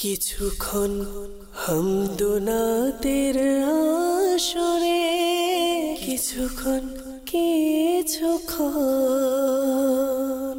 কিছুক্ষণ হামদুনাতের আসরে, কিছুক্ষণ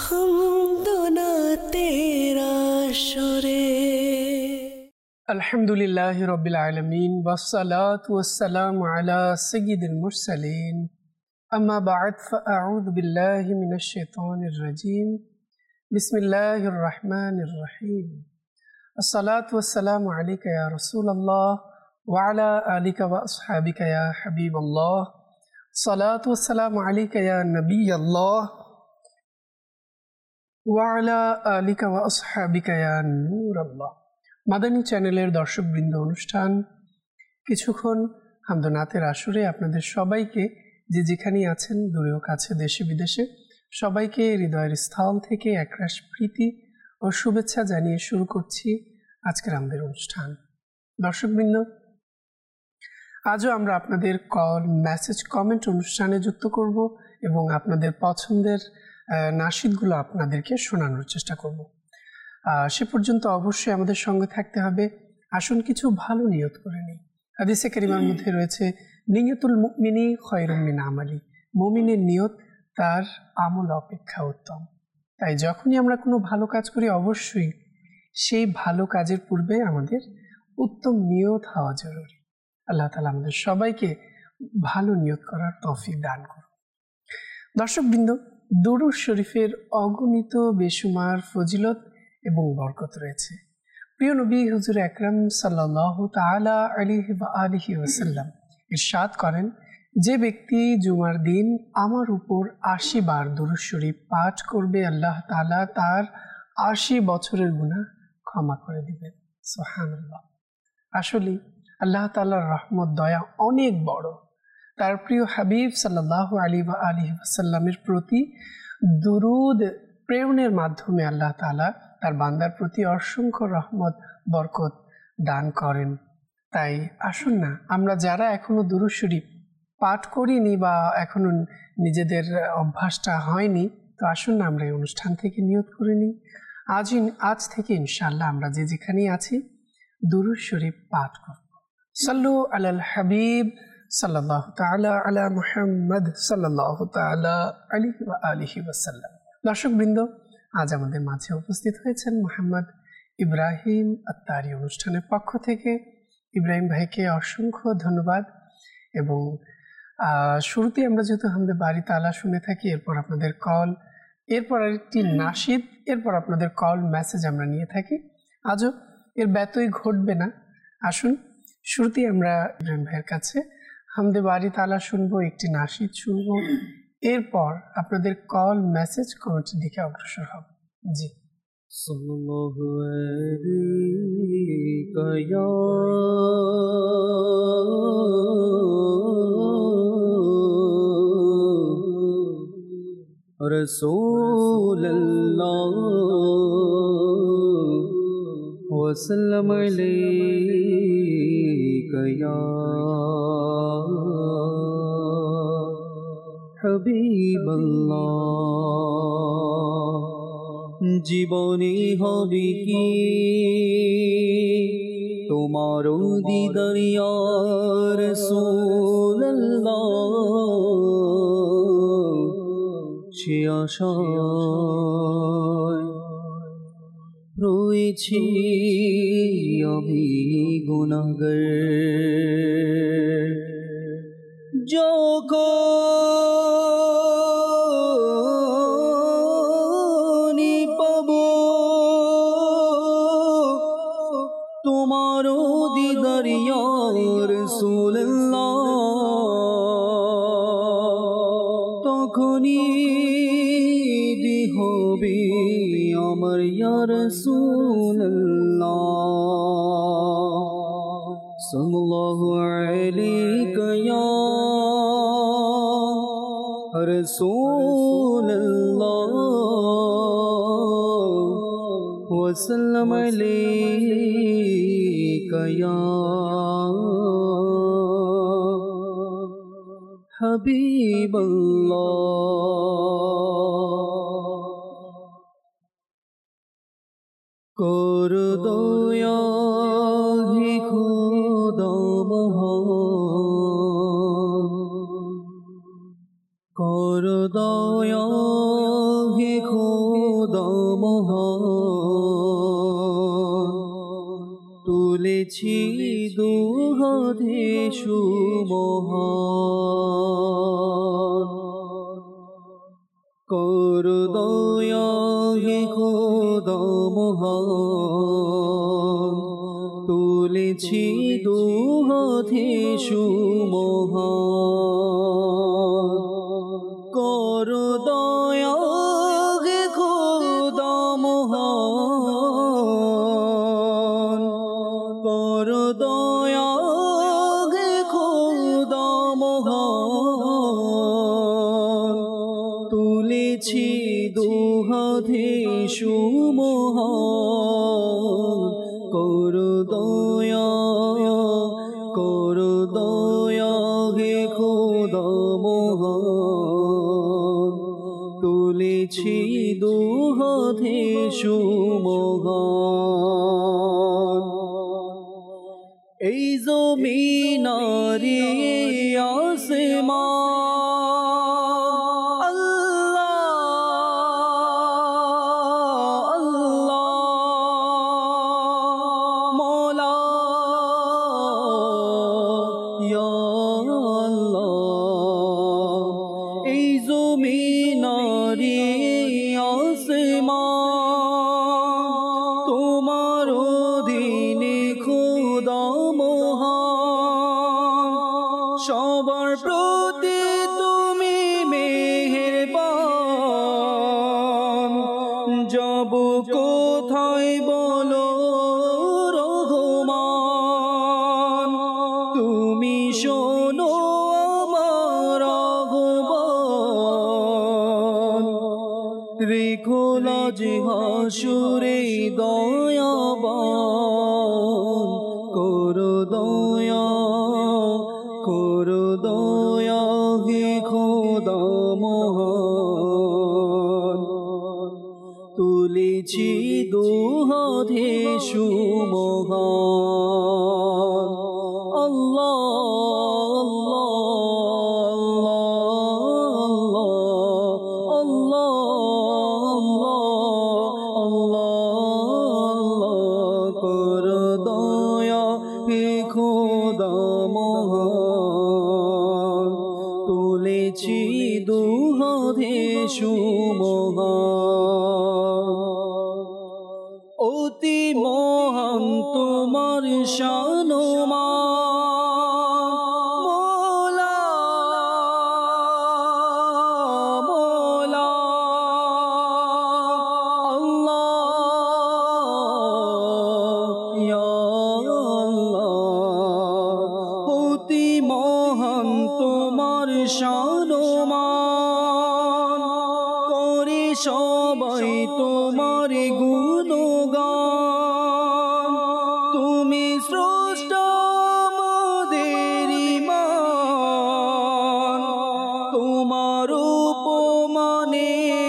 হামদুনাতের আসরে। আলহামদুলিল্লাহি রাব্বিল আলামিন ওয়াসসালাতু ওয়াসসালামু আলা সাইয়্যিদিল মুরসালিন আম্মা বা'দ ফাআউযু বিল্লাহি মিনাশ শাইতানির রাজীম বিসমিল্লাহির রহমানির রহিম আসসালাতু ওয়াসসালামু আলাইকা ইয়া রাসূলুল্লাহ ওয়া আলা আলিকা ওয়া আসহাবিকা ইয়া হাবিবাল্লাহ সালাতু ওয়াসসালামু আলাইকা ইয়া নবিয়াল্লাহ ওয়া আলা আলিকা ওয়া আসহাবিকা ইয়া নূরাল্লাহ। মাদানী চ্যানেলের দর্শকবৃন্দ, অনুষ্ঠান কিছুক্ষণ হামদনাতের আসরে আপনাদের সবাইকে, যে যেখানেই আছেন দূরেও কাছে দেশে বিদেশে, সবাইকে হৃদয়ের স্থল থেকে একরাশ প্রীতি ও শুভেচ্ছা জানিয়ে শুরু করছি আজকের আমাদের অনুষ্ঠান। দর্শকবৃন্দ, আজও আমরা আপনাদের কল, মেসেজ, কমেন্ট অনুষ্ঠানে যুক্ত করব এবং আপনাদের পছন্দের নাশিদগুলো আপনাদেরকে শোনানোর চেষ্টা করব। সে পর্যন্ত অবশ্যই আমাদের সঙ্গে থাকতে হবে। আসুন কিছু ভালো নিয়ত করে নিই। হাদিসে কারিমার মধ্যে রয়েছে, নিয়তুল মুমিনি খায়রুম মিন আমালি, মুমিনের নিয়ত তার আমল অপেক্ষা উত্তম। তাই যখনই আমরা কোনো ভালো কাজ করি, অবশ্যই সেই ভালো কাজের পূর্বে আমাদের উত্তম নিয়ত হওয়া জরুরি। আল্লাহ তাআলা আমাদের সবাইকে ভালো নিয়ত করার তৌফিক দান করুন। দর্শকবৃন্দ, দুরূদ শরীফের অগণিত বেশুমার ফজিলত এবং বরকত রয়েছে। প্রিয় নবী হুজুর আকরাম সাল্লাল্লাহু তাআলা আলাইহি ওয়া আলিহি ওয়াসাল্লাম ইরশাদ করেন, যে ব্যক্তি জুমার দিন আমার উপর ৮০ বার দুরূদ শরীফ পাঠ করবে, আল্লাহ তাআলা তার ৮০ বছরের গুনাহ ক্ষমা করে দিবেন। সুবহানাল্লাহ। আসলে আল্লাহ তাআলার রহমত, দয়া অনেক বড়। তার প্রিয় হাবিব সাল্লাল্লাহু আলাইহি ওয়া আলিহি ওয়াসাল্লামের প্রতি দুরূদ প্রেরণের মাধ্যমে আল্লাহ তাআলা তার বান্দার প্রতি অসংখ্য রহমত, বরকত দান করেন। তাই আসুন না, আমরা যারা এখনো দুরূদ শরীফ পাঠ করিনি বা এখনো নিজেদের অভ্যাসটা হয়নি, তো আসুন না আমরা এই অনুষ্ঠান থেকে নিয়ত করে নিই। আজ থেকে ইনশাআল্লাহ আমরা যে যেখানেই আছি দুরূদ শরীফ পাঠ করব। সাল্লু আলাল হাবিব সাল্লাল্লাহু তাআলা আলা মুহাম্মদ সাল্লাল্লাহু তাআলা আলাইহি ওয়া আলিহি ওয়াসাল্লাম। দর্শকবৃন্দ, আজ আমাদের মাঝে উপস্থিত হয়েছেন মোহাম্মদ ইব্রাহিম আত্তারি। অনুষ্ঠানের পক্ষ থেকে ইব্রাহিম ভাইকে অসংখ্য ধন্যবাদ। এবং শুরুতে আমরা যেহেতু হামদে বারি তাআলা শুনে থাকি, এরপর আপনাদের কল, এরপর আরেকটি নাশিদ, এরপর আপনাদের কল, মেসেজ আমরা নিয়ে থাকি। আজও এর ব্যতয় ঘটবে না। আসুন শুরুতেই আমরা ইব্রাহিম ভাইয়ের কাছে হামদে বারি তাআলা শুনবো, একটি নাশিদ শুনবো, এরপর আপনাদের কল, মেসেজ, কমেন্টের দিকে অগ্রসর হব। জি। সাল্লাল্লাহু আলাইকা ইয়া রাসূলুল্লাহ ওয়া সাল্লাম আলাইকা ইয়া হাবিবাল্লাহ। জীবনে হবে কি তোমার দিদার ইয়া রাসূলুল্লাহ, সে আশায় রয়েছি আমি গুনাহগার। যখনই পাব তোমার দিদার ইয়া রাসূলুল্লাহ, তখনই হবে আমার ইয়া রাসূলুল্লাহ। সাল্লাল্লাহু আলাইকা ইয়া রাসূলুল্লাহ ওয়া সাল্লাম আলাইকা ইয়া হাবিবাল্লাহ। কর দয়া হে খোদা মহান, কর দয়া হে খোদা মহান, তুলেছি দুহাতে সুমহান, কর দয়া হে খোদা মহান, তুলেছি দুহাতে সুমহান, কর দয়া হে খোদা মহান, কর দয়া হে খোদা মহান, তুলেছি দুহাতে সুমহান, কর দয়া হে খোদা মহান, তুলেছি দুহাতে সুমহান। এই জমিন আর আসমান আল্লাহ আল্লাহ মওলা ইয়া আল্লাহ, এই জমিন আর আসমান তোমার অধীনে খোদা মহান, সবার প্রতি তুমি মেহেরবান, যাব কোথায় বলো রহমান, তুমি শোনো আমার আহ্বান, রেখো লাজ হাসুরে দয়াবান, কর দয়া হে খোদা মহান, তুলেছি দুহাতে সুমহান। আল্লাহ আল্লাহ আল্লাহ আল্লাহ, কর দয়া হে খোদা মহান, তুলেছি দুহাতে সুমহান। অতি মহান তোমার শান মওলা মওলা আল্লাহ ইয়া আল্লাহ, অতি মহান তোমার শান করে সবাই তোমার গুণগান, তুমি স্রষ্টা আমাদের ঈমান, তোমার উপমানে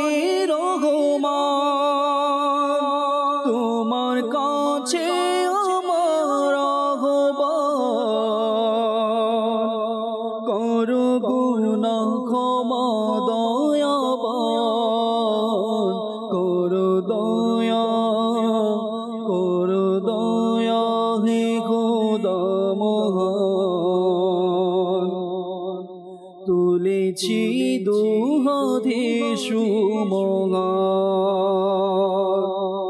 রহমান, তোমার কাছে আমার আহ্বান, করো গুনাহ ক্ষমা দয়াবান, করো দয়া হে খোদা মহান, তুলেছি দুহাতে সুমহান।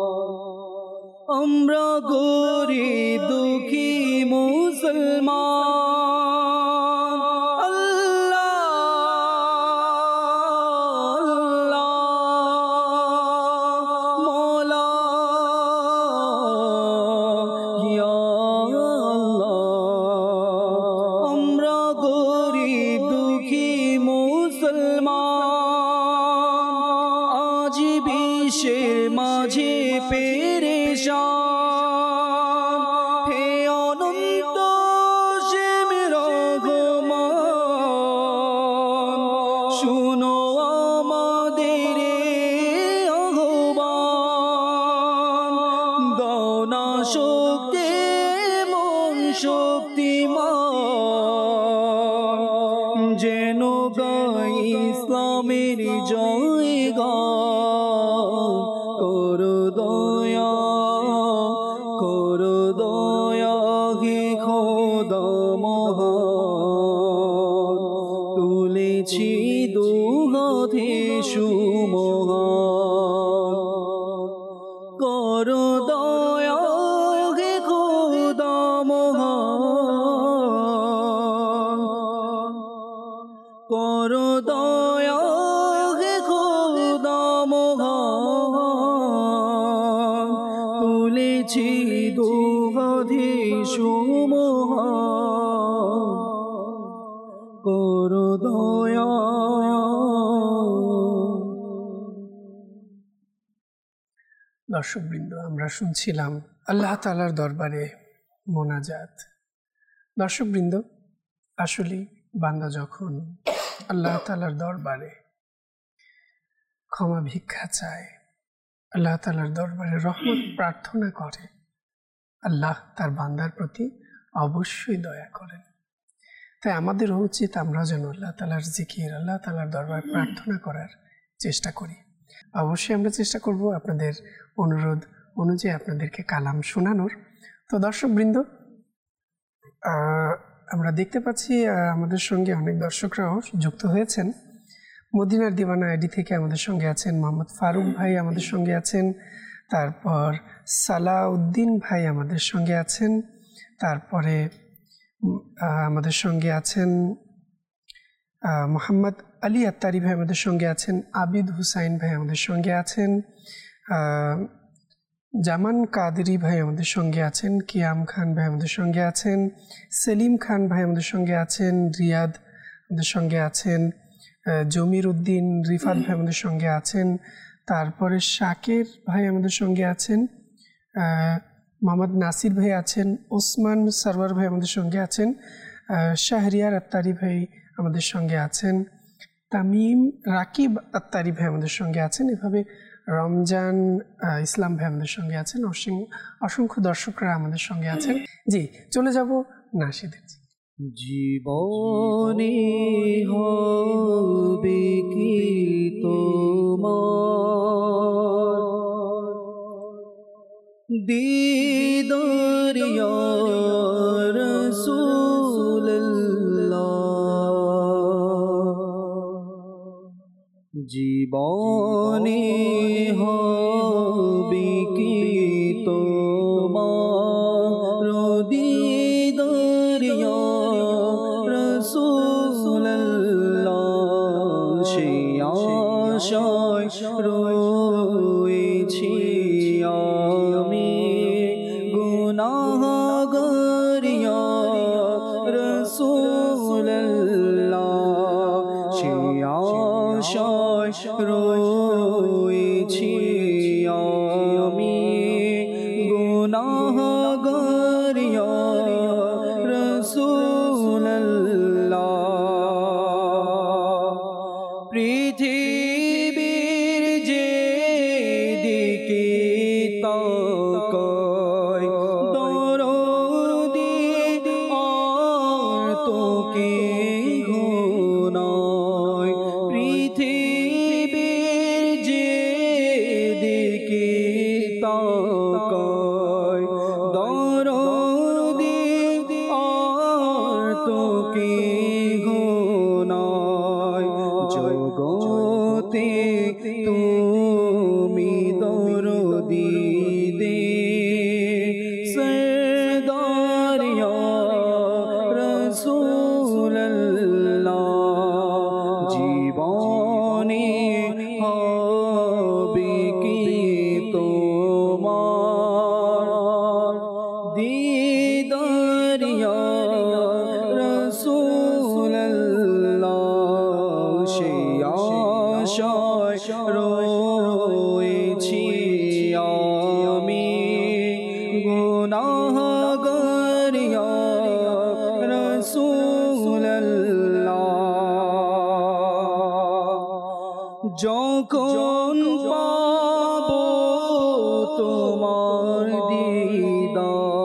আমরা গরিব দুঃখী মুসলমান আল্লাহ মওলা ইয়া আল্লাহ, আমরা গরিব দুঃখী মুসলমান, আজ বিশ্বের মাঝে পেরেশান, হে অনন্ত সে শক্তি মন শক্তিমান যেন গাই ইসলামের জয় গান করো দয়া হে খোদা মহান তুলেছি দুহাতে সুমহান করো দয়া হে খোদা মহান করো দয়া হে খোদা মহান তুলেছি দুহাতে সুমহান করো দয়া। দর্শকবৃন্দ, আমরা শুনছিলাম আল্লাহ তাআলার দরবারে মোনাজাত। দর্শকবৃন্দ, আসলে বান্দা যখন আল্লাহ তাআলার দরবারে ক্ষমা ভিক্ষা চায়, আল্লাহ তাআলার দরবারে রহমত প্রার্থনা করে, আল্লাহ তার বান্দার প্রতি অবশ্যই দয়া করেন। তাই আমাদেরও উচিত আমরা যেন আল্লাহ তাআলার জিকির, আল্লাহ তাআলার দরবারে প্রার্থনা করার চেষ্টা করি। অবশ্যই আমরা চেষ্টা করব আপনাদের অনুরোধ অনুযায়ী আপনাদেরকে কালাম শোনানোর। তো দর্শকবৃন্দ, আমরা দেখতে পাচ্ছি আমাদের সঙ্গে অনেক দর্শকরাও যুক্ত হয়েছেন। মদিনার দিওয়ানা আইডি থেকে আমাদের সঙ্গে আছেন মোহাম্মদ ফারুক ভাই, আমাদের সঙ্গে আছেন। তারপর সালাউদ্দিন ভাই আমাদের সঙ্গে আছেন। তারপরে আমাদের সঙ্গে আছেন মোহাম্মদ আলী আত্তারি ভাই আমাদের সঙ্গে আছেন। আবিদ হুসাইন ভাই আমাদের সঙ্গে আছেন। জামান কাদেরি ভাই আমাদের সঙ্গে আছেন। কিয়াম খান ভাই আমাদের সঙ্গে আছেন। সেলিম খান ভাই আমাদের সঙ্গে আছেন। রিয়াদ আমাদের সঙ্গে আছেন। জমির উদ্দিন রিফাত ভাই আমাদের সঙ্গে আছেন। তারপরে শাকের ভাই আমাদের সঙ্গে আছেন। মোহাম্মদ নাসির ভাই আছেন। ওসমান সরওয়ার ভাই আমাদের সঙ্গে আছেন। শাহরিয়ার আত্তারি ভাই আমাদের সঙ্গে আছেন। তামিম রাকিব আত্তারি ভাই আমাদের সঙ্গে আছেন। এভাবে রমজান ইসলাম ভাই আমাদের সঙ্গে আছেন। অসংখ্য দর্শকরা আমাদের সঙ্গে আছেন। জি, চলে যাব নাশিদের। জীবনে হবে কি তোমার দিদার ইয়া রাসূলুল্লাহ জীবনে হবে কি তোমার দিদার ইয়া রাসূলুল্লাহ সেই আশায় রয়েছি আমি গুনাহগার ইয়া রাসূলুল্লাহ সেই আশায় রয়েছি আমি গুনাহগার ইয়া রাসূলুল্লাহ পৃথিবীর যে দিকে তাকাই দরদি আর তো কেহ নাই পৃথিবীর যে দিকে তাকাই দরদি আর তো কেহ নাই জগতে তুমি দরদি দে সরদার ইয়া রাসূলুল্লাহ জীবনে হবে কি তোমার দিদার ইয়া রাসূলুল্লাহ সেই আশায় রয়েছি আমি গুনাহগার ইয়া রাসূলুল্লাহ যখন পাবো তোমার দিদার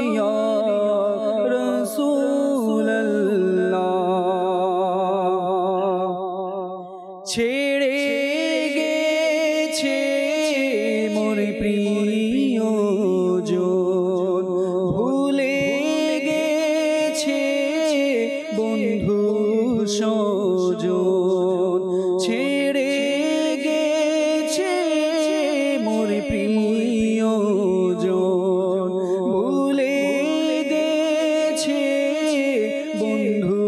ইয়া রাসূলুল্লাহ ছেড়ে গেছে মোর প্রিয়জন ভুলে গেছে বন্ধু সজন ছেড়ে গেছে মোর প্রিয়জন ভুলে গেছে বন্ধু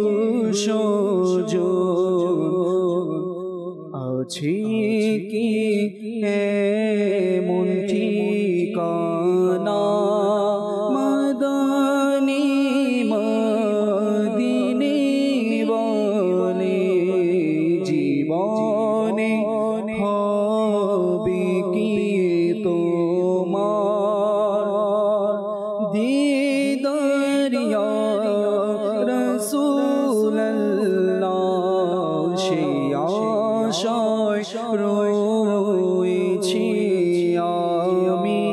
সজন আছে কি এমন ঠিকানা মদনী মদিনে বলে জীবনে হবে কি তোমার দিদার ইয়া রাসূলুল্লাহ সে আশায় রয়েছি আমি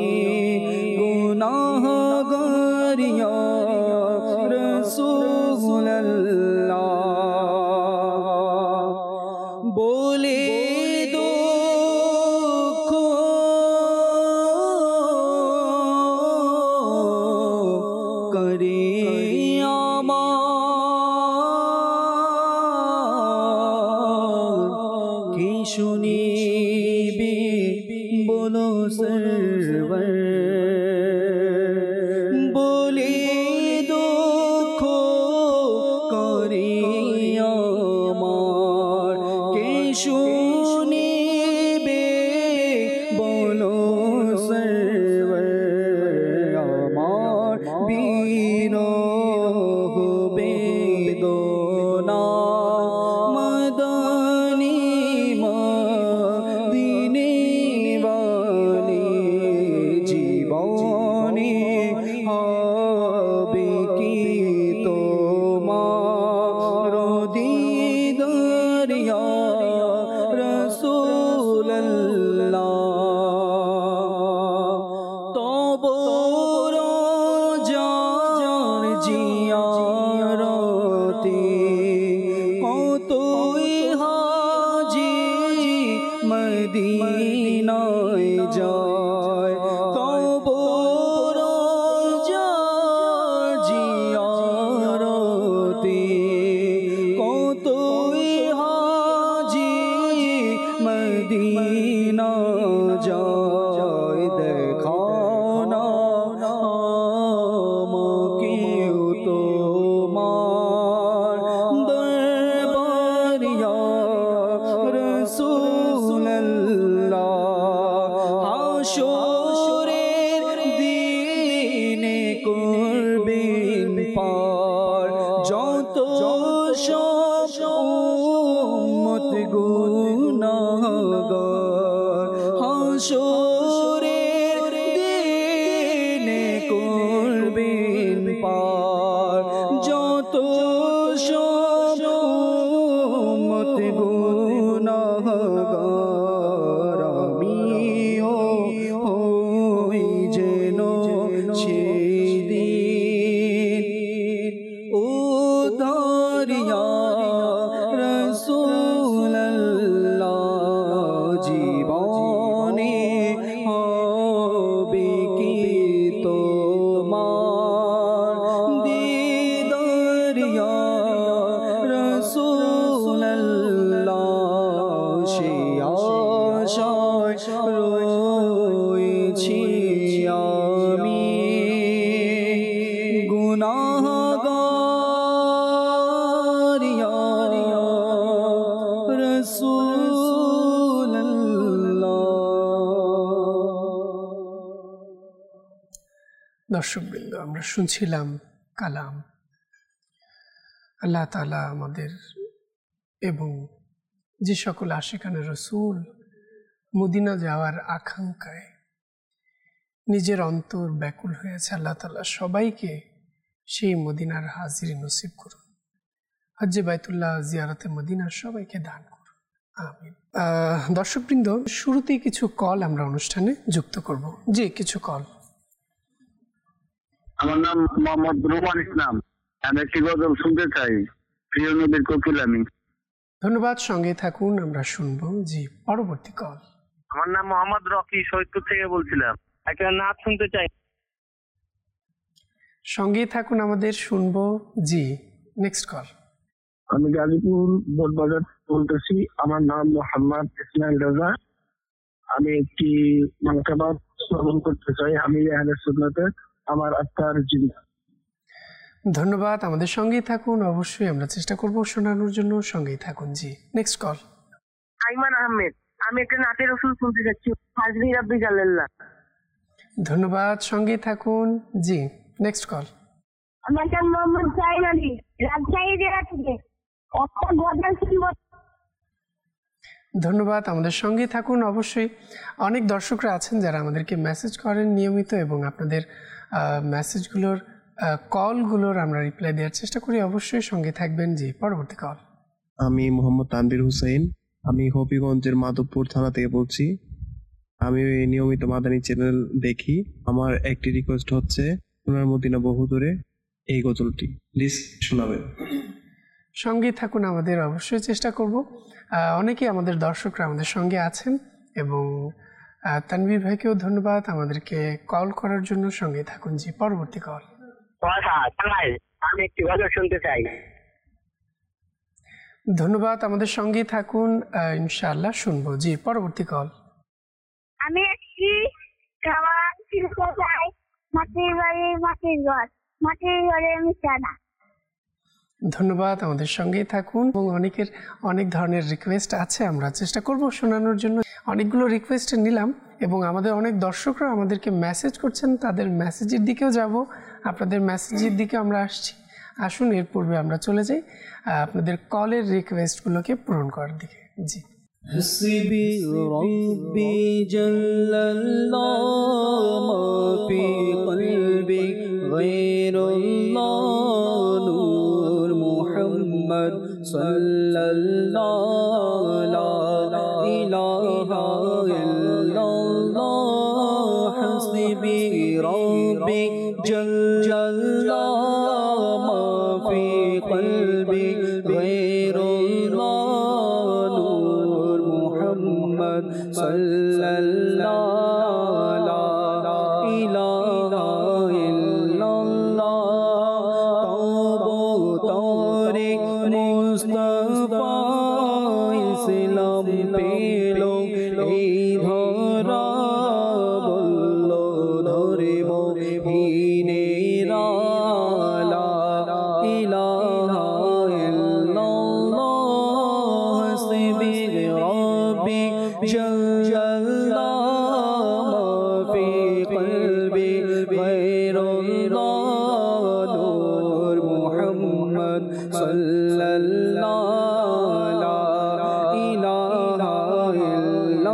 গুনাহগার ইয়া রাসূলুল্লাহ বলে দুঃখ করে কি শুনিবি বলো সরওয়ার বলে দুঃখ করে আমার কে শুনিবে বলো সরওয়ার আমার বিরহ বেদনা মদনী মদিনে বলে জীবনে হবে কি তোমার দিদার ইয়া রাসূলুল্লাহ তব রোজার জিয়ারতে কতই হাজি মদিনায় যায় তব রোজার জিয়ারতে কতই হাজি মদিনা যায় দেখা না আমাকেও তোমার দরবার ইয়া রাসূলুল্লাহ হাশরের দিনে করবেন পার যত সব উম্মত গুনাহগার হাশরের দিনে করবেন পার যত সব উম্মত গুনাহগার আমিও হই যেন সেদিন উদ্ধার ইয়া রাসূলুল্লাহ জীবনে হবে কি তোমার দিদার ইয়া রাসূলুল্লাহ সে আশায় রয়েছি আমি গুনাহগার ইয়া রাসূলুল্লাহ দর্শকবৃন্দ আমরা শুনছিলাম কালাম আল্লাহ তাআলা আমাদের এবং যে সকল আশিকানে রসুল মদিনা যাওয়ার আকাঙ্ক্ষায় নিজের অন্তর ব্যাকুল হয়েছে আল্লাহ তাআলা সবাইকে সেই মদিনার হাজিরি নসিব করুন হজ্জে বাইতুল্লাহ জিয়ারতে মদিনা সবাইকে দান করুন আমিন দর্শকবৃন্দ শুরুতেই কিছু কল আমরা অনুষ্ঠানে যুক্ত করব জি কিছু কল আমার নাম মোহাম্মদ রোমান ইসলাম। আমি একটি গজল শুনতে চাই। প্রিয় নবীর কোকিল আমি। ধন্যবাদ, সঙ্গে থাকুন, আমরা শুনবো। জি, পরবর্তী কল। আমার নাম মোহাম্মদ রকি, সৈয়দপুর থেকে বলছিলাম। একটা নাচ শুনতে চাই। সঙ্গে থাকুন আমাদের, শুনবো। জি, নেক্সট কল। আমি গাজীপুর বোটবাজার বলতেছি। আমার নাম মোহাম্মদ ইসমাইল রাজা। আমি একটি মানকাবাদ শ্রবণ করতে চাই। আমি আহলে সুন্নাতের, আমার আত্মার জিন্দা। ধন্যবাদ, আমাদের সঙ্গেই থাকুন, অবশ্যই আমরা চেষ্টা করব শোনানোর জন্য। সঙ্গেই থাকুন। জি, নেক্সট কল। আইমান আহমেদ, আমি একটা নাচের রসুল শুনতে যাচ্ছি। ফাজলি রাব্বি জালাল্লাহ। ধন্যবাদ, সঙ্গেই থাকুন। জি, নেক্সট কল। আমার নাম মোহাম্মদ জাহিদ আলী, রাজশাহী জেলা থেকে। একটা গজল শুনবো। ধন্যবাদ, আমাদের সঙ্গেই থাকুন। অবশ্যই অনেক দর্শকরা আছেন যারা আমাদেরকে মেসেজ করেন নিয়মিত, এবং আপনাদের মেসেজগুলোর কলগুলোর আমরা রিপ্লাই দেওয়ার চেষ্টা করি। অবশ্যই সঙ্গে থাকবেন। জি, পরবর্তী কল। আমি মোহাম্মদ তানভীর হুসাইন। আমি হবিগঞ্জের মাধবপুর থানা থেকে বলছি। আমি নিয়মিত মাদানী চ্যানেল দেখি। আমার একটি রিকোয়েস্ট হচ্ছে, সোনার মদিনা বহুদূরে এই গজলটি প্লিজ শোনাবেন। সঙ্গে থাকুন আমাদের, অবশ্যই চেষ্টা করব। অনেকেই আমাদের দর্শকরা আমাদের সঙ্গে আছেন, এবং তানভীর ভাইকেও ধন্যবাদ আমাদেরকে কল করার জন্য। সঙ্গে থাকুন। জি, পরবর্তী কল। আমি একটি গজল শুনতে চাই। ধন্যবাদ, আমাদের সঙ্গেই থাকুন, ইনশাআল্লাহ শুনবো। জি, পরবর্তী কল। আমি একটি খাবার শুনতে চাই। মাটির বাড়ি মাটির ঘর, মাটির ঘরে মিশানা। ধন্যবাদ, আমাদের সঙ্গেই থাকুন। এবং অনেকের অনেক ধরনের রিকোয়েস্ট আছে, আমরা চেষ্টা করব শোনানোর জন্য। অনেকগুলো রিকোয়েস্ট নিলাম, এবং আমাদের অনেক দর্শকরা আমাদেরকে মেসেজ করছেন, তাদের মেসেজের দিকেও যাব, আপনাদের মেসেজের দিকে আমরা আসছি। আসুন, এর পূর্বে আমরা চলে যাই আপনাদের কলের রিকোয়েস্টগুলোকে পূরণ করার দিকে। জি। حسبي ربي جل الله ما في قلبي غير الله نور محمد صلى الله لا إله إلا الله حسبي ربي جل الله ما في قلبي غير الله صلى الله لا إله إلا الله توبو طارق مصطفى ইসলাম পেল এই ধরা বলল ধরিব হিনেরা লা ইলাহা ইল্লাল্লাহ হাসবি রব্বি جل الله ما في قلبي غير الله نور محمد صلى الله لا إله إلا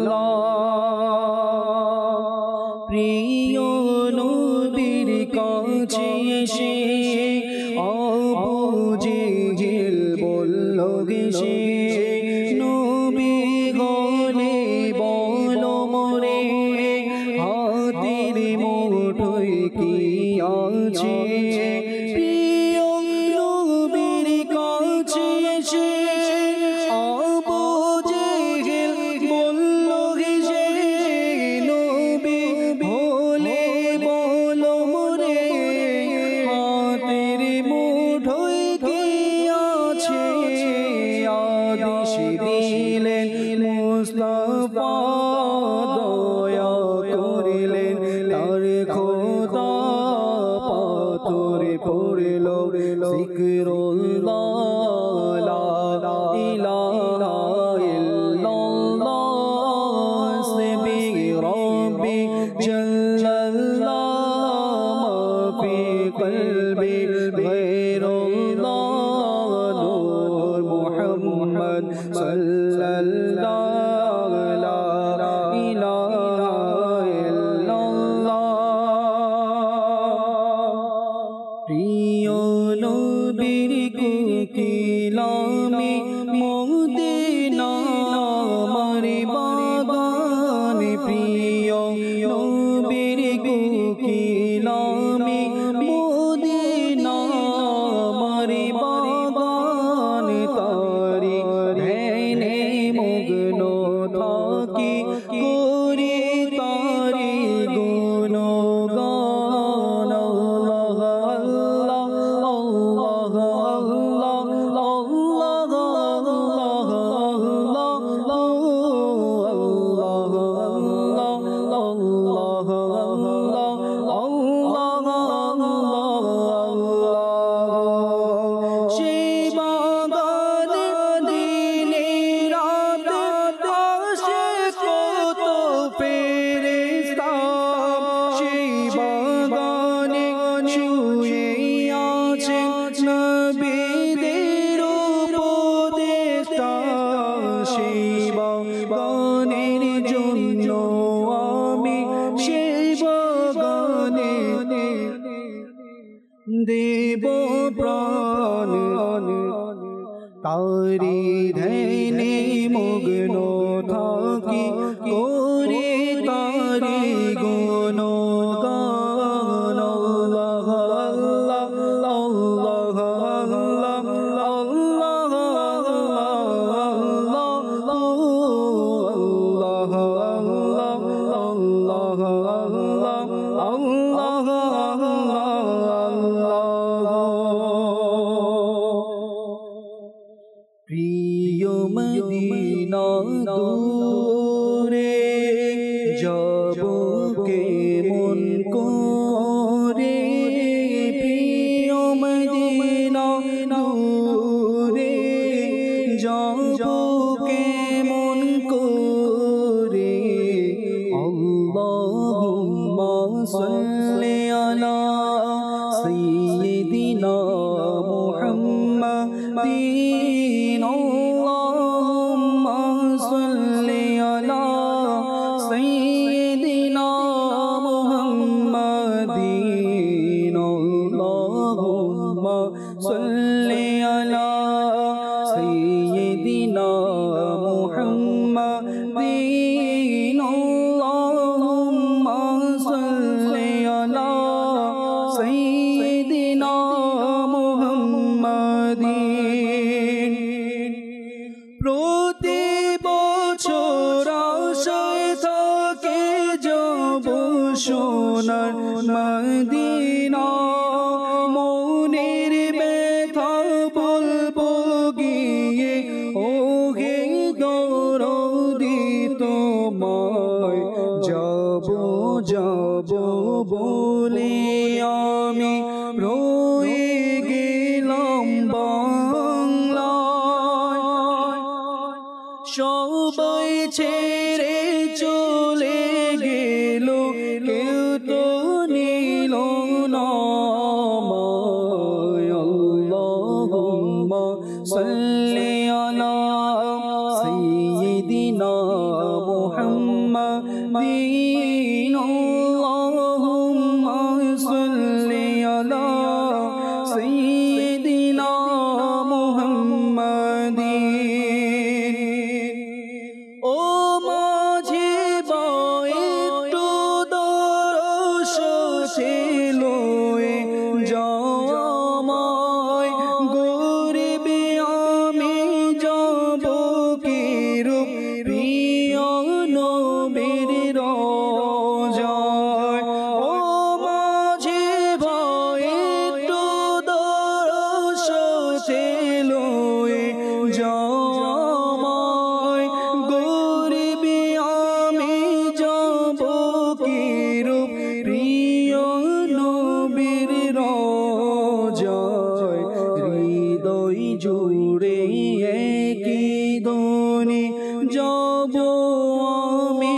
الله প্রিয় নবীর কাছে এসে আবু জেহেল বলল গেছে নবী গলে বলো মরে হাতের মুঠোয় কি আছে প্রিয় নবীর কাছে এসে আবু জেহেল বলল গেছে নবী ভোলে বলো মরে হাতের মুঠোয় কি আছে আদেশ দিলেন মুস্তাফা দয়া করিলেন তার খোদা পাথরে পড়ল জিকরুল্লাহ লা ইলাহা ইল্লাল্লাহ হাসবি রব্বি জাল্লাল্লাহ মা ফি কলবি গায়রুল্লাহ নূর মুহাম্মদ সাল্লাল্লাহু লা ইলাহা ইল্লাল্লাহ প্রিয় নবীর কোকিলামি মদিনা আমার বাগান প্রিয় নবীর কোকিলামি দেব প্রাণ তারি ধ্যানে মগ্ন থাকি করে তারি গুণ গান আল্লাহ আল্লাহ আল্লাহ আল্লাহ আল্লাহ প্রিয় মদিনা দূরে যাব কেমন করে প্রিয় মদিনা দূরে যাব কেমন করে আল্লাহুম্মা সাল্লি আলা সাইয়্যিদিনা মুহাম্মাদিন আল্লাহুম্মা সাল্লি আলা সাইয়্যিদিনা মুহাম্মাদিন আল্লাহুম্মা সাল্লি আলা সাইয়্যিদিনা মুহাম্মাদিন আল্লাহুম্মা সাল্লি আলা সাইয়্যিদিনা মুহাম্মাদিন প্রতি বছর আশায় থাকে যাব সোনার মদিনা মনের ব্যথা বলবো গিয়ে ও হে দরদি তোমায় যাব যাব বলে আমি রয়ে গেলাম বাংলায় সবাই ছেড়ে চলে গেল কেউ তো নিল না আমায় আল্লাহুম্মা সাল্লি আলা সাইয়্যিদিনা মুহাম্মাদিন আল্লাহুম্মা সাল্লি আলা সাইয়্যিদিনা মুহাম্মাদিন ও মাঝে একটু দরশ ছিল যাওয়ায় গরিব আমি যাব কিরূপ প্রিয় নবীর রওজায় ও মাঝে একটু দরশ ছিল যাওয়ায় গরিব আমি যাব কিরূপ প্রিয় নবীর রওজায় হৃদয় জুড়ে একই ধ্বনি যাব আমি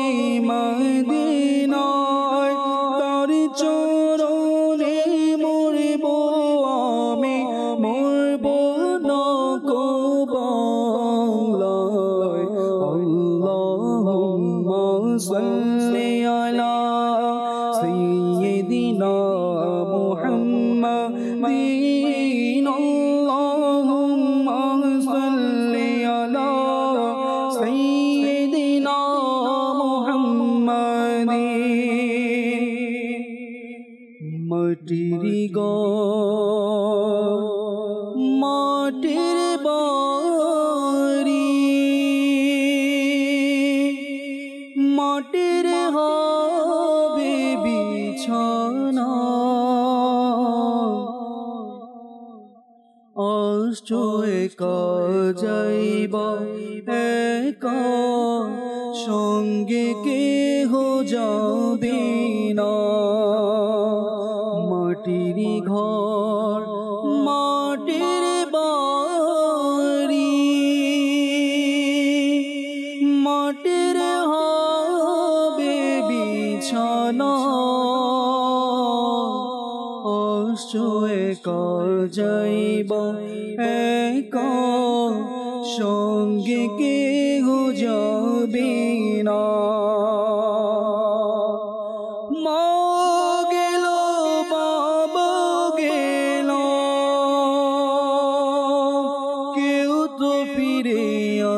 মদিনায় তার চরণে মরব আমি মরব না কো বাংলায় আল্লাহুম্মা সাল্লি আলা সাইয়্যিদিনা মুহাম্মাদিন আল্লাহুম্মা সাল্লি আলা সাইয়্যিদিনা মুহাম্মাদিন মাটির ঘর মাটির বাড়ি মাটির হবে বিছানা অষ্ট একা যাইব একা সঙ্গে কেহ যাবে না মাটির ঘর মাটির বাড়ি মাটির হবে বিছানা অষ্ট একা যাইব একা সঙ্গে কেহ যাবে না মা গেল বাবা গেল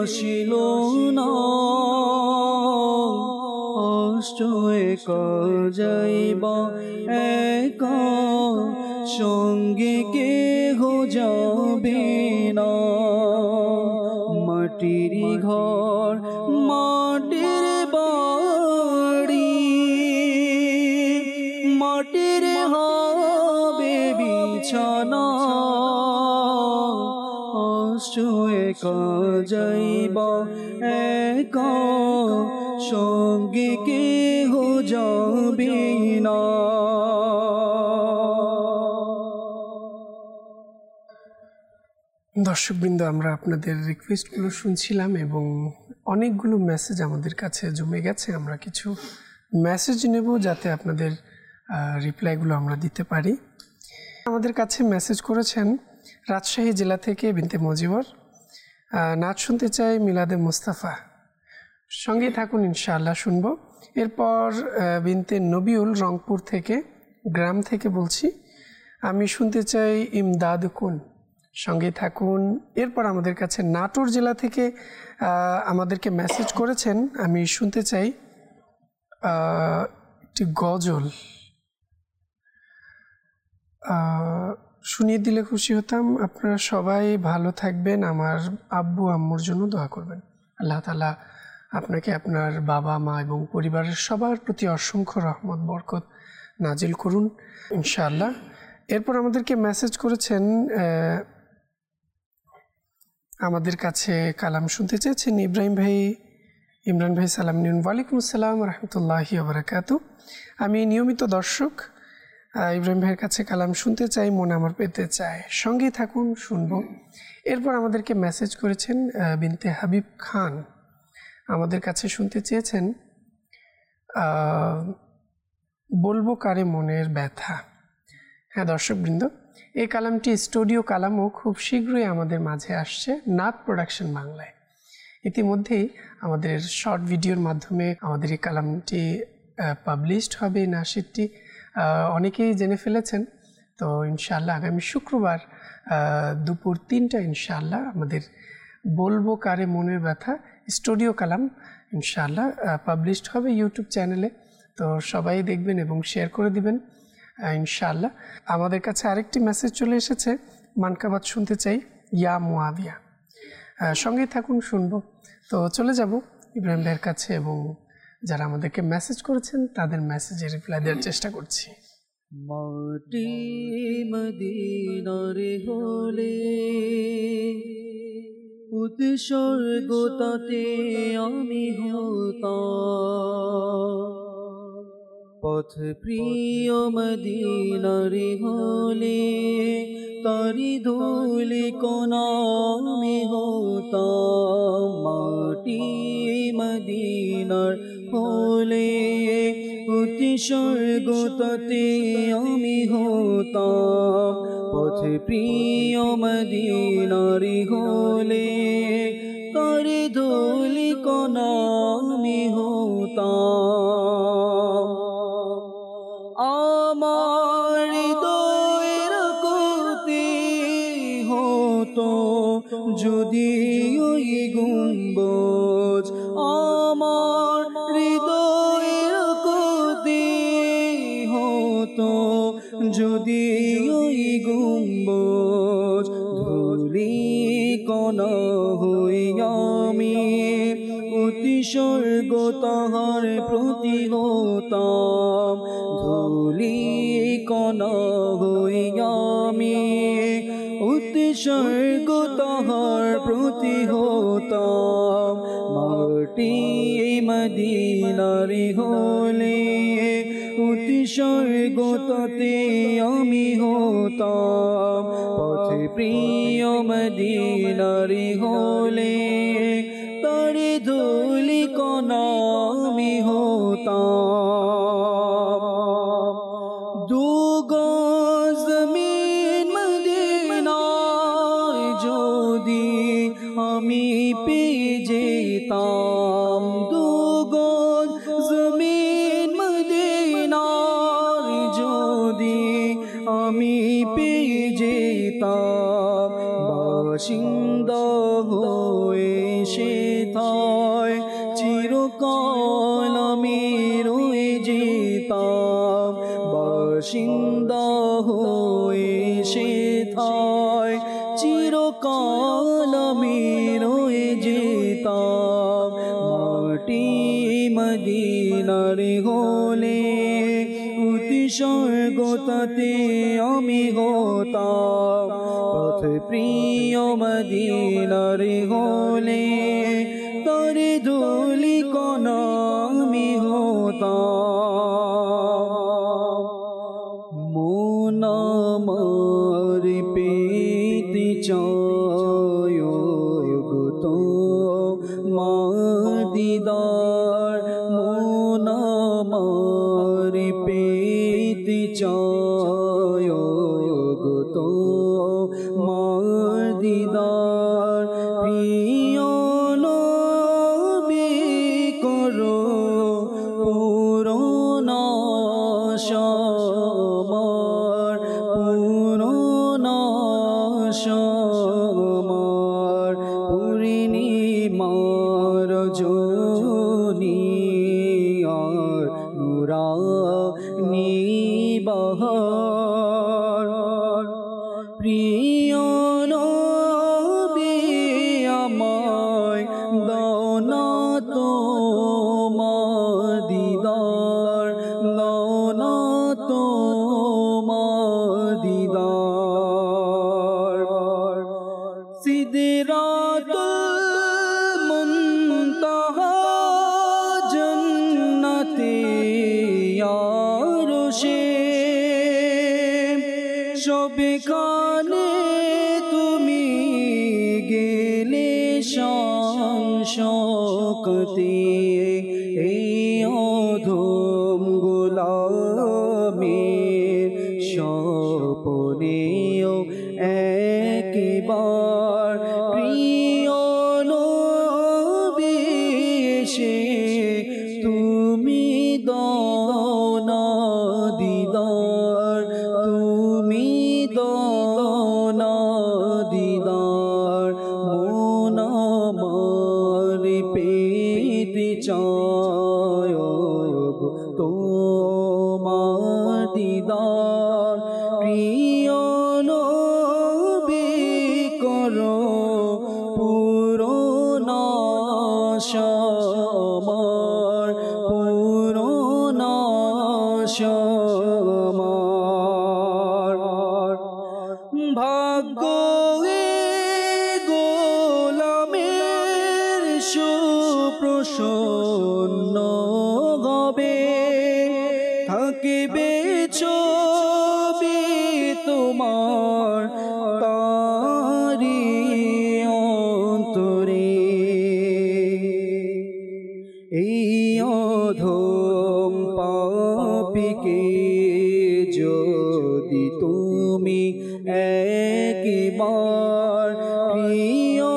ছিল না কষ্ট একা যাইবা একা সঙ্গে কেহ যাবে না মাটির ঘর মাটির বাড়ি মাটির হবে বিছানা কষ্ট একা যাইবা একা সঙ্গে কেহ যাবে না দর্শকবৃন্দ, আমরা আপনাদের রিকোয়েস্টগুলো শুনছিলাম এবং অনেকগুলো মেসেজ আমাদের কাছে জমে গেছে। আমরা কিছু মেসেজ নেব যাতে আপনাদের রিপ্লাইগুলো আমরা দিতে পারি। আমাদের কাছে মেসেজ করেছেন রাজশাহী জেলা থেকে বিনতে মজিবর। নাচ শুনতে চাই মিলাদে মুস্তাফা, সঙ্গে থাকুন ইনশাআল্লাহ শুনব। এরপর বিনতে নবিউল রংপুর থেকে, গ্রাম থেকে বলছি, আমি শুনতে চাই ইমদাদ কুন, সঙ্গে থাকুন। এরপর আমাদের কাছে নাটোর জেলা থেকে আমাদেরকে মেসেজ করেছেন, আমি শুনতে চাই একটি গজল, শুনিয়ে দিলে খুশি হতাম। আপনারা সবাই ভালো থাকবেন, আমার আব্বু আম্মুর জন্য দোয়া করবেন। আল্লাহ তাআলা আপনাকে, আপনার বাবা মা এবং পরিবারের সবার প্রতি অসংখ্য রহমত বরকত নাজিল করুন ইনশাআল্লাহ। এরপর আমাদেরকে মেসেজ করেছেন, আমাদের কাছে কালাম শুনতে চেয়েছেন ইমরান ভাই সালাম নিন। ওয়ালাইকুম আসসালাম রহমতুল্লাহি ওয়া বারাকাতুহু। আমি নিয়মিত দর্শক, ইব্রাহিম ভাইয়ের কাছে কালাম শুনতে চাই, মন আমার পেতে চায়, সঙ্গে থাকুন শুনবো। এরপর আমাদেরকে মেসেজ করেছেন বিনতে হাবিব খান, আমাদের কাছে শুনতে চেয়েছেন বলবো কারে মনের ব্যথা। হ্যাঁ দর্শকবৃন্দ, এই কালামটি স্টুডিও কালামও খুব শীঘ্রই আমাদের মাঝে আসছে নাত প্রোডাকশন বাংলায়। ইতিমধ্যেই আমাদের শর্ট ভিডিওর মাধ্যমে আমাদের এই কালামটি পাবলিশড হবে। নাশিদটি অনেকেই জেনে ফেলেছেন। তো ইনশাআল্লাহ আগামী শুক্রবার দুপুর 3টায় ইনশাআল্লাহ আমাদের বলবো কারে মনের ব্যথা স্টুডিও কালাম ইনশাআল্লাহ পাবলিশড হবে ইউটিউব চ্যানেলে। তো সবাই দেখবেন এবং শেয়ার করে দিবেন ইনশাআল্লাহ। আমাদের কাছে আরেকটি মেসেজ চলে এসেছে, মানকাবাত শুনতে চাই ইয়া মুয়াবিয়া, সঙ্গে থাকুন শুনবো। তো চলে যাব ইব্রাহিম ভাইয়ের কাছে এবং যারা আমাদেরকে মেসেজ করেছেন তাদের মেসেজে রিপ্লাই দেওয়ার চেষ্টা করছি। মাটি মদিনার হলে উৎসর্গ তাতে আমি হতাম, পথ প্রিয় মদিনার হলে তারি ধুলি কোনা আমি হতাম। মাটি মদিনার হলে উৎসর্গ তাতে আমি হতাম, পথ প্রিয় মদিনার হলে তারি ধুলি কোনা আমি হতাম। আমার হৃদয়ের গতি হতো যদি ওই গুম্বজ, আমার হৃদয়ের গতি হতো যদি ওই গুম্বজ, ধুলি কণা হই আমি উৎসর্গ তাহার প্রতি হতাম, ধুলি কণা হই আমি উৎসর্গ তাহার প্রতি হতাম। মাটি মদিনার হলে উৎসর্গ তাতে আমি হতাম, পথে প্রিয় মদিনার হলে তারি ধুলি কণা আমি হতাম। দুগজ জমিন মদিনার যদি আমি পেয়ে যেতাম, দুগজ জমিন মদিনার যদি আমি পেয়ে যেতাম বাসিন্দা হয়ে সেথায় চিরকাল আমি রয়ে যেতাম বাসিন্দা হয়ে সেথায় চিরকাল আমি রয়ে যেতাম মাটি মদিনার হলে উৎসর্গ তাতে আমি হতাম পথ প্রিয় মদিনার হলে তার ধুলি কণা আমি হতাম মন আমার পেতে চায় গো তো মা দিদার মন আমার পেতে চায় গো তো মা দিদার প্রিয় নবী করো পুরোনা আমার পুরোনা আমার পুরিনি মার জনি আর নুরানি বাহার প্রিয় নবী আমায় দাও না তোমার দিদার দাও না তোমার দিদার সিদরাতুল মুনতাহা জান্নাতে আরশে সবখানে তুমি গেলে শান শওকতে এই অধম গোলামের স্বপনেও একবার প্রিয় নবী এসে তুমি দাও না দিদার তুমি দাও না দিদার মন আমার পেতে চায় তোমার দিদার প্রিয় নবী করো পুরোনা আমার পুরোনা আমার ভাগ্য গোলামের সুপ্রসন্ন হবে থাকিবে ছবি তোমার তারি অন্তরে এই অধম পাপিকে যদি তুমি একবার প্রিয়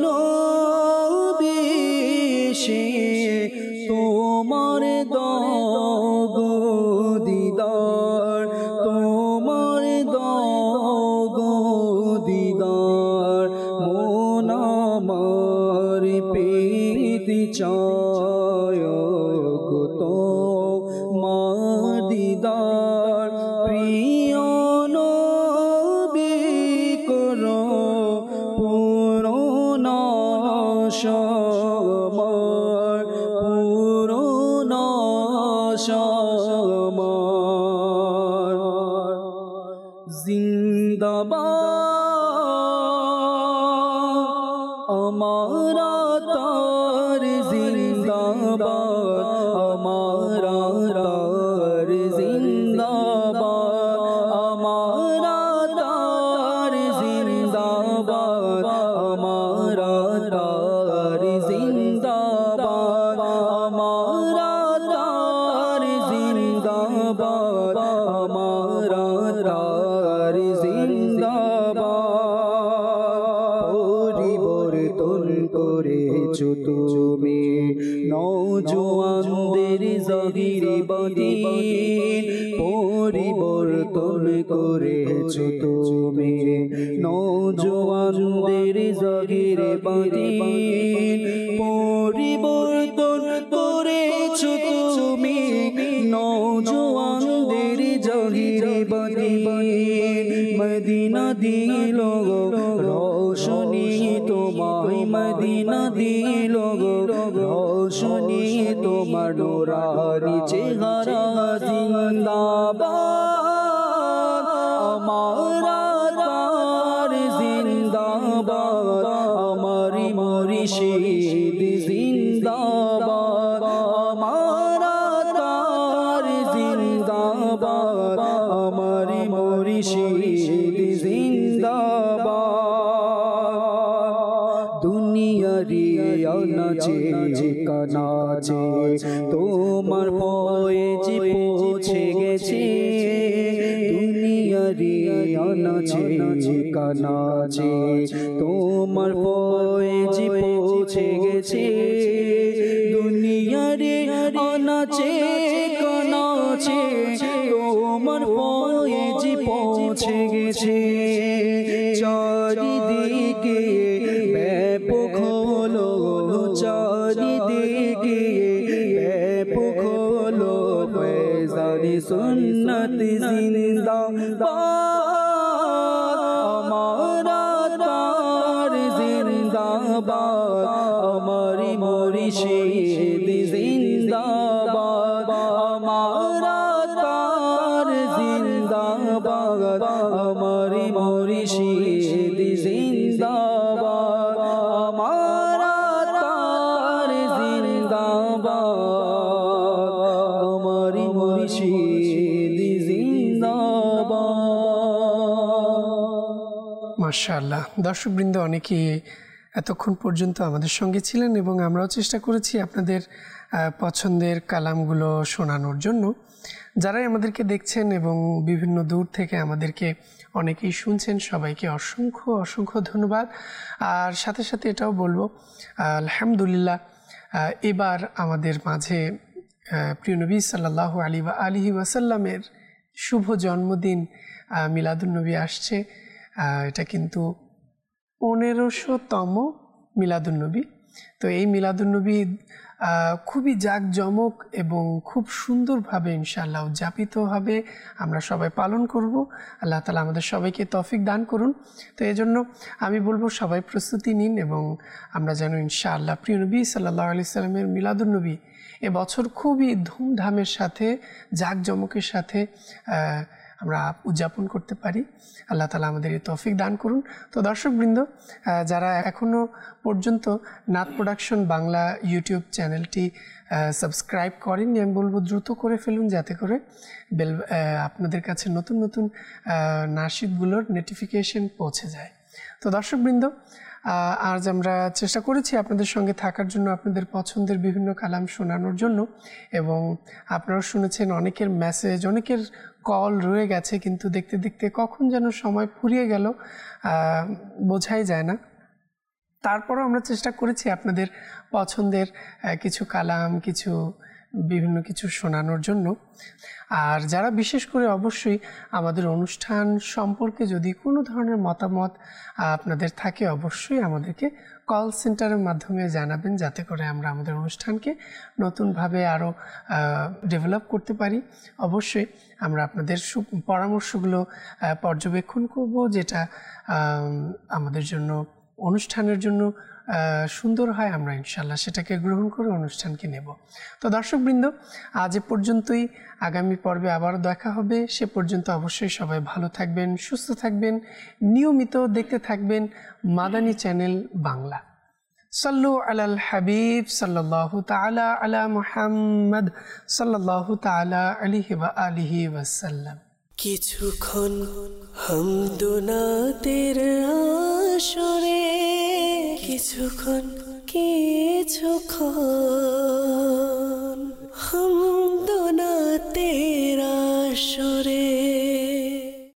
নবী সে তোমার দাও গো দিদার তোমার দাও গো দিদার মন আমার পেতে চায় গো তোমার দিদার প্রিয় নবী করো পুরোনা আমার পুরোনা আমার জিন্দাবাদ আমারা তার জিন্দাবাদ আমারা তার জিন্দাবাদ আমারা তার জিন্দাবাদ আমারা তার জিন্দাবাদ আমারা তার জিন্দাবাদ আমারা তার জিন্দাবাদ পরিবর্তন করেছো তুমি নওজোয়ানদের জাহিরি বাতিন পরিবর্তন করেছো তুমি তুমি নওজোয়ানদের জাগির বাতি পরিবর্তন করেছো তুমি নওজোয়ানদের জাগির বাতি মদিনা দিল রোশনী তোমায় মদিনা দিল রোশনী তোমার নূরানি চেহারা জিন্দাবাদ আমারা তার জিন্দাবাদ আমারি মুর্শিদ জিন্দাবাদ আমারা তার জিন্দাবাদ আমারি মুর্শিদ জিন্দাবাদ দুনিয়ারি আনাচে কানাচে তোমার ফয়েজ পৌঁছে গেছে দুনিয়ারি আনাচে কানাচে তোমার ফয়েজ পৌঁছে গেছে দুনিয়ারি আনাচে কানাচে তোমার ফয়েজ পৌঁছে গেছে চারিদিকে ব্যাপক হলো চারিদিকে ব্যাপক হলো ফয়জানি সুন্নত জিন্দাবাদ আমারা তার জিন্দাবাদ আমারি মুর্শিদ জিন্দাবাদ আমারা তার জিন্দাবাদ আমারি মুর্শিদ জিন্দাবাদ আমারা তার জিন্দাবাদ আমারি মুর্শিদ জিন্দাবাদ। মাশাআল্লাহ, দর্শকবৃন্দ অনেকেই এতক্ষণ পর্যন্ত আমাদের সঙ্গে ছিলেন এবং আমরাও চেষ্টা করেছি আপনাদের পছন্দের কালামগুলো শোনানোর জন্য। যারাই আমাদেরকে দেখছেন এবং বিভিন্ন দূর থেকে আমাদেরকে অনেকেই শুনছেন, সবাইকে অসংখ্য অসংখ্য ধন্যবাদ। আর সাথে সাথে এটাও বলবো আলহামদুলিল্লাহ, এবার আমাদের মাঝে প্রিয় নবী সাল্লাল্লাহু আলাইহি ওয়াসাল্লামের শুভ জন্মদিন মিলাদুন্নবী আসছে। এটা কিন্তু 1500তম মিলাদুন্নবী। তো এই মিলাদুন্নবী খুবই জাঁকজমক এবং খুব সুন্দরভাবে ইনশাআল্লাহ উদযাপিত হবে, আমরা সবাই পালন করব। আল্লাহ তাআলা আমাদের সবাইকে তৌফিক দান করুন। তো এই জন্য আমি বলবো সবাই প্রস্তুতি নিন এবং আমরা যেন ইনশাআল্লাহ প্রিয় নবী সাল্লাল্লাহু আলাইহি সাল্লামের মিলাদুন্নবী এবছর খুবই ধুমধামের সাথে জাঁকজমকের সাথে আমরা উদযাপন করতে পারি। আল্লাহ তাআলা আমাদের এই তৌফিক দান করুন। তো দর্শকবৃন্দ, যারা এখনও পর্যন্ত নাত প্রোডাকশন বাংলা ইউটিউব চ্যানেলটি সাবস্ক্রাইব করেননি, আমি বলবো দ্রুত করে ফেলুন, যাতে করে আপনাদের কাছে নতুন নতুন নাশিদগুলোর নোটিফিকেশন পৌঁছে যায়। তো দর্শকবৃন্দ, আজ আমরা চেষ্টা করেছি আপনাদের সঙ্গে থাকার জন্য, আপনাদের পছন্দের বিভিন্ন কালাম শোনানোর জন্য, এবং আপনারা শুনেছেন অনেকের মেসেজ, অনেকের কল রয়ে গেছে, কিন্তু দেখতে দেখতে কখন যেন সময় ফুরিয়ে গেল বোঝাই যায় না। তারপরও আমরা চেষ্টা করেছি আপনাদের পছন্দের কিছু কালাম, বিভিন্ন কিছু শোনানোর জন্য। আর যারা বিশেষ করে অবশ্যই আমাদের অনুষ্ঠান সম্পর্কে যদি কোনো ধরনের মতামত আপনাদের থাকে, অবশ্যই আমাদেরকে কল সেন্টারের মাধ্যমে জানাবেন, যাতে করে আমরা আমাদের অনুষ্ঠানকে নতুনভাবে আরও ডেভেলপ করতে পারি। অবশ্যই আমরা আপনাদের পরামর্শগুলো পর্যবেক্ষণ করব, যেটা আমাদের জন্য অনুষ্ঠানের জন্য সুন্দর হয়, আমরা ইনশাল্লাহ সেটাকে গ্রহণ করে অনুষ্ঠানকে নেব। তো দর্শকবৃন্দ, আজ এ পর্যন্তই। আগামী পর্বে আবার দেখা হবে। সে পর্যন্ত অবশ্যই সবাই ভালো থাকবেন, সুস্থ থাকবেন, নিয়মিত দেখতে থাকবেন মাদানী চ্যানেল বাংলা। সাল্লু আলাল হাবিব সাল্লাল্লাহু তাআলা আলা মুহাম্মদ সাল্লাল্লাহু তাআলা আলাইহি ওয়া আলিহি ওয়াসাল্লাম। কিছুক্ষণ হামদুনাতের আসরে, কিছুক্ষণ